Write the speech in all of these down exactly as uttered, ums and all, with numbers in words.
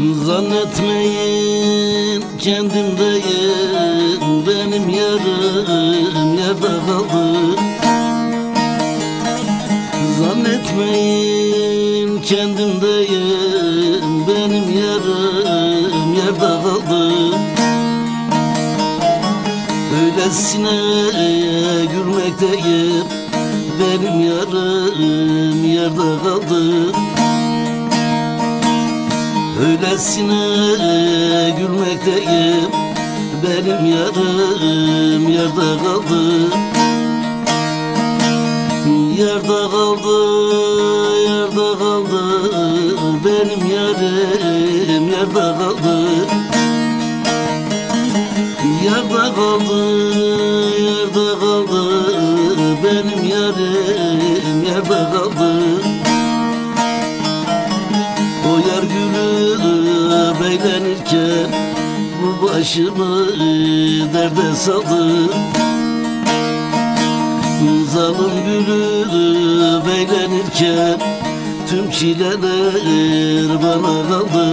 Zannetmeyin kendimdeyim, benim yarım yerde kaldı. Zannetmeyin kendimdeyim, benim yarım yerde kaldı. Öylesine gülmekteyim, benim yarım yerde kaldı. Öylesine gülmekteyim, benim yarım yerde kaldı. Yerde kaldı, yerde kaldı, benim yarım yerde kaldı. Yerde kaldı, yerde kaldı, benim yarım yerde kaldı. O yar gülü beylenirken bu başımı derde saldı. Zalim gülü beylenirken tüm çileler bana kaldı.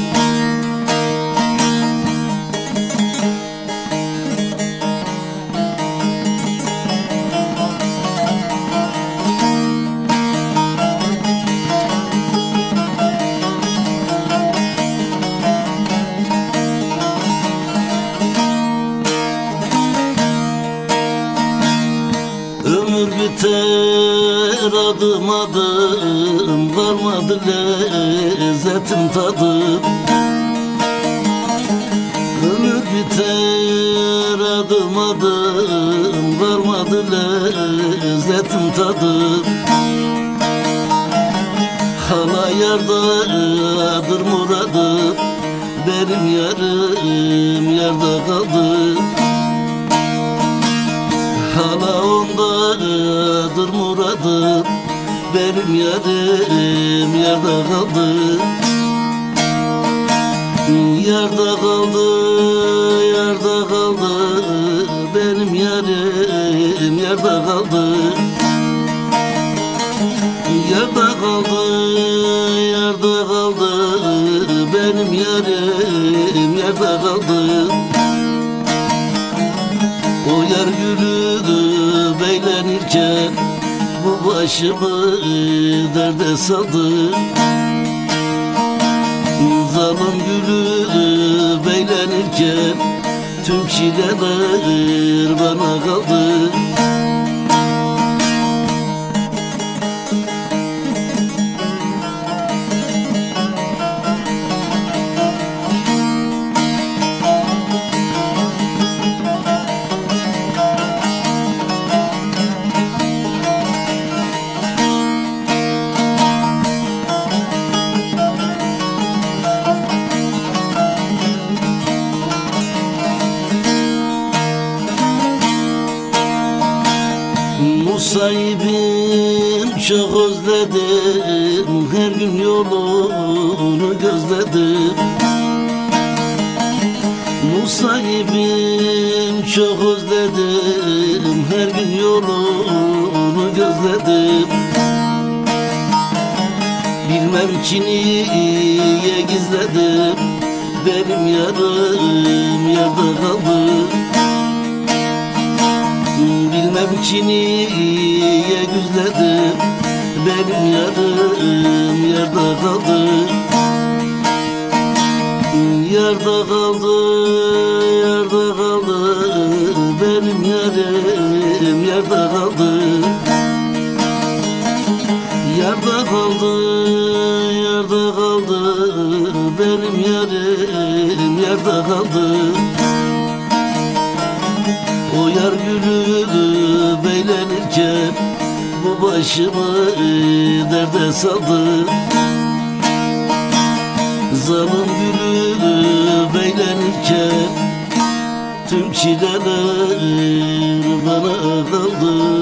Ömür biter adım adım, kalmadı lezzetim tadım. Ömür biter adım adım, kalmadı lezzetim tadım. Hala yardadır muradım, benim yarım yerde kaldı. Hala ondadır muradım, benim yarım yerde kaldı. Yerde kaldı, yerde kaldı, benim yarım yerde kaldı. Yerde kaldı, yerde kaldı, benim yarım yerde kaldı. O yar gülü beylenirken bu başımı derde saldı. Zalim gülü beylenirken tüm çileler bana kaldı. Musayibim çok özledim, her gün yolunu gözledim. Musayibim çok özledim, her gün yolunu gözledim. Bilmem ki niye gizledim, benim yarım yerde kaldı. Bilmem ki niye güzledim, benim yarım yerde kaldı. Yerde kaldı, yerde kaldı, benim yarım yerde kaldı. Yerde kaldı, yerde kaldı, benim yarım yerde kaldı. O yar gülü beylenirken bu başımı derde saldı. Zalim gülü beylenirken tüm çileler bana kaldı.